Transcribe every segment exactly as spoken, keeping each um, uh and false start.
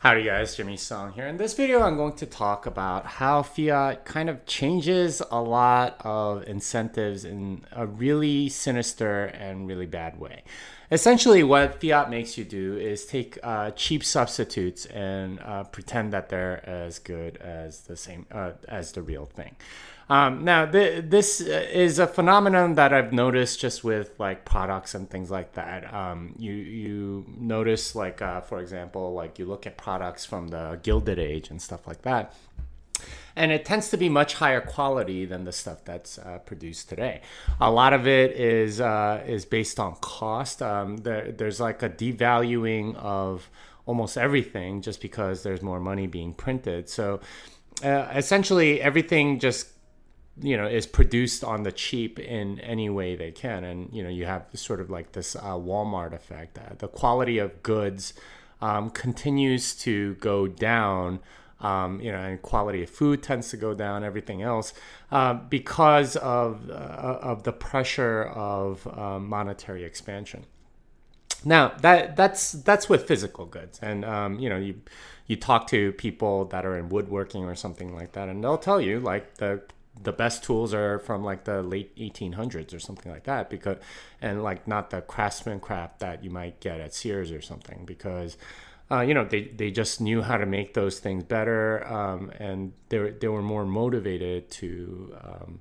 Howdy guys, Jimmy Song here. In this video, I'm going to talk about how fiat kind of changes a lot of incentives in a really sinister and really bad way. Essentially, what fiat makes you do is take uh, cheap substitutes and uh, pretend that they're as good as the same uh, as the real thing. Um, now, th- this is a phenomenon that I've noticed just with like products and things like that. Um, you you notice like, uh, for example, like you look at products from the Gilded Age and stuff like that, and it tends to be much higher quality than the stuff that's uh, produced today. A lot of it is uh, is based on cost. Um, there, there's like a devaluing of almost everything just because there's more money being printed. So uh, essentially, everything just you know is produced on the cheap in any way they can, and you know you have sort of like this uh, Walmart effect. Uh, the quality of goods um, continues to go down. Um, you know, and quality of food tends to go down, everything else, uh, because of uh, of the pressure of uh, monetary expansion. Now, that that's that's with physical goods, and um, you know, you you talk to people that are in woodworking or something like that, and they'll tell you like the the best tools are from like the late eighteen hundreds or something like that, because and like not the craftsman crap that you might get at Sears or something, because Uh, you know, they, they just knew how to make those things better, um, and they were, they were more motivated to um,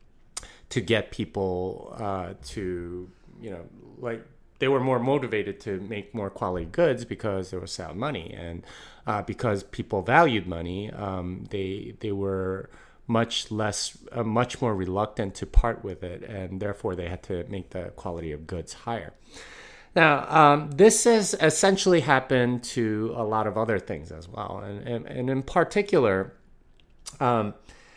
to get people uh, to, you know, like they were more motivated to make more quality goods because there was sound money, and uh, because people valued money, um, they they were much less, uh, much more reluctant to part with it, and therefore they had to make the quality of goods higher. Now, um, this has essentially happened to a lot of other things as well. And, and, and in particular, um,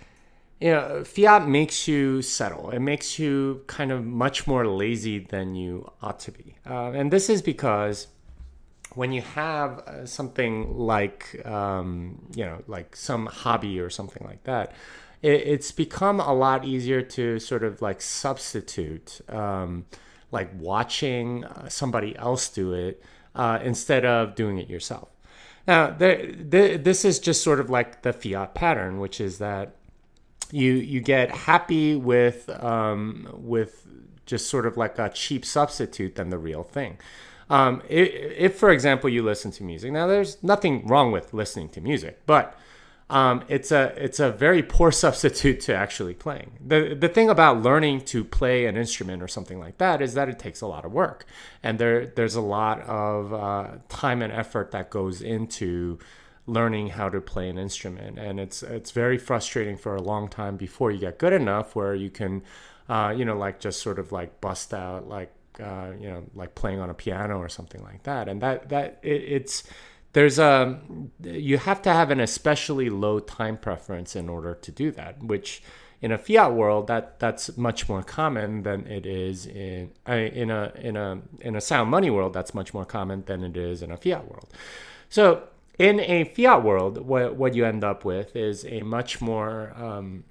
you know, fiat makes you settle. It makes you kind of much more lazy than you ought to be. Uh, and this is because when you have uh, something like, um, you know, like some hobby or something like that, it, it's become a lot easier to sort of like substitute um like watching somebody else do it uh, instead of doing it yourself. Now, the, the, this is just sort of like the fiat pattern, which is that you you get happy with um, with just sort of like a cheap substitute than the real thing. Um, if, if, for example, you listen to music, now there's nothing wrong with listening to music, but Um, it's a it's a very poor substitute to actually playing. The the thing about learning to play an instrument or something like that is that it takes a lot of work, and there there's a lot of uh, time and effort that goes into learning how to play an instrument, and it's it's very frustrating for a long time before you get good enough where you can, uh, you know, like just sort of like bust out like uh, you know like playing on a piano or something like that, and that that it, it's. There's a you have to have an especially low time preference in order to do that, which in a fiat world that that's much more common than it is in in a in a in a sound money world. That's much more common than it is in a fiat world. So in a fiat world, what what you end up with is a much more um,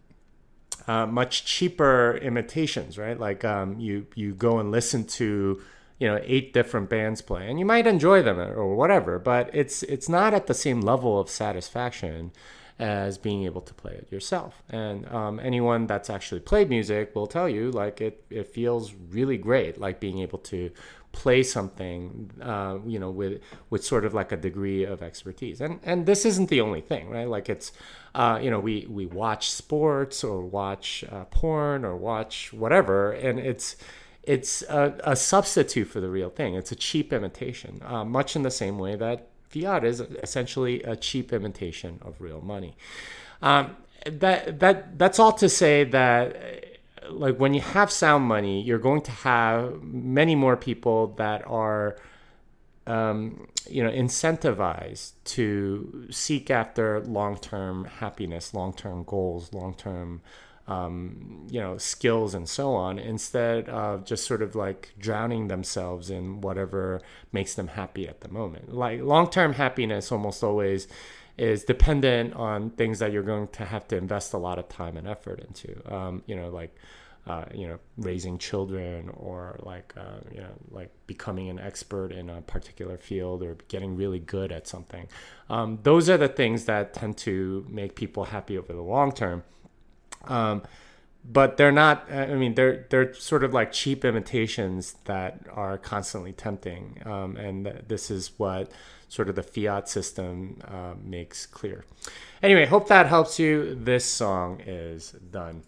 uh, much cheaper imitations, right? Like um, you you go and listen to you know, eight different bands play, and you might enjoy them or whatever, but it's it's not at the same level of satisfaction as being able to play it yourself. And um, anyone that's actually played music will tell you, like, it, it feels really great, like being able to play something, uh, you know, with with sort of like a degree of expertise. And and this isn't the only thing, right? Like it's, uh, you know, we, we watch sports or watch uh, porn or watch whatever, and it's, It's a, a substitute for the real thing. It's a cheap imitation, uh, much in the same way that fiat is essentially a cheap imitation of real money. Um, that that that's all to say that, like when you have sound money, you're going to have many more people that are, um, you know, incentivized to seek after long-term happiness, long-term goals, long-term Um, you know, skills and so on, instead of just sort of like drowning themselves in whatever makes them happy at the moment. Like long-term happiness almost always is dependent on things that you're going to have to invest a lot of time and effort into. Um, you know, like uh, you know, raising children, or like, uh, you know, like becoming an expert in a particular field, or getting really good at something. Um, those are the things that tend to make people happy over the long term. Um, but they're not, I mean, they're, they're sort of like cheap imitations that are constantly tempting. Um, and th- this is what sort of the fiat system uh, makes clear. Anyway, hope that helps you. This song is done.